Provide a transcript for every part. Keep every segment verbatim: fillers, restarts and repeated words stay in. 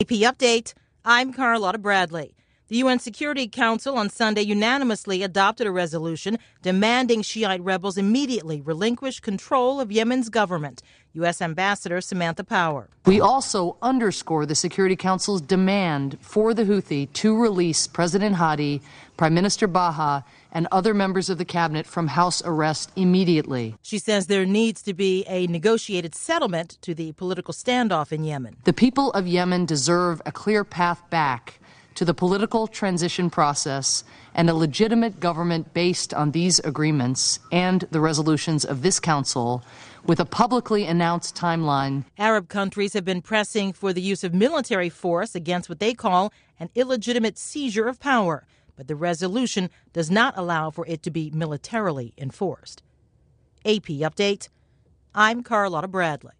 A P Update, I'm Carlotta Bradley. The U N Security Council on Sunday unanimously adopted a resolution demanding Shiite rebels immediately relinquish control of Yemen's government. U S Ambassador Samantha Power. We also underscore the Security Council's demand for the Houthi to release President Hadi, Prime Minister Baha, and other members of the cabinet from house arrest immediately. She says there needs to be a negotiated settlement to the political standoff in Yemen. The people of Yemen deserve a clear path back to the political transition process and a legitimate government based on these agreements and the resolutions of this council with a publicly announced timeline. Arab countries have been pressing for the use of military force against what they call an illegitimate seizure of power, but the resolution does not allow for it to be militarily enforced. A P Update, I'm Carlotta Bradley.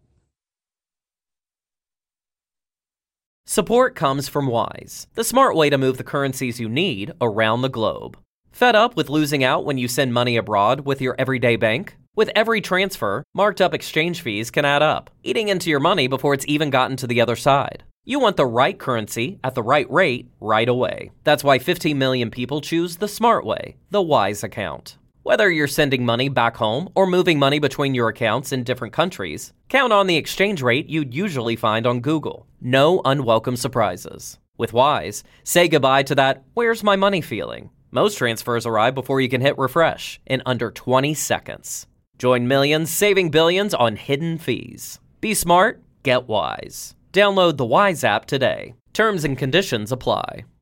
Support comes from Wise, the smart way to move the currencies you need around the globe. Fed up with losing out when you send money abroad with your everyday bank? With every transfer, marked up exchange fees can add up, eating into your money before it's even gotten to the other side. You want the right currency at the right rate right away. That's why fifteen million people choose the smart way, the Wise account. Whether you're sending money back home or moving money between your accounts in different countries, count on the exchange rate you'd usually find on Google. No unwelcome surprises. With Wise, say goodbye to that "where's my money" feeling. Most transfers arrive before you can hit refresh in under twenty seconds. Join millions saving billions on hidden fees. Be smart, get Wise. Download the Wise app today. Terms and conditions apply.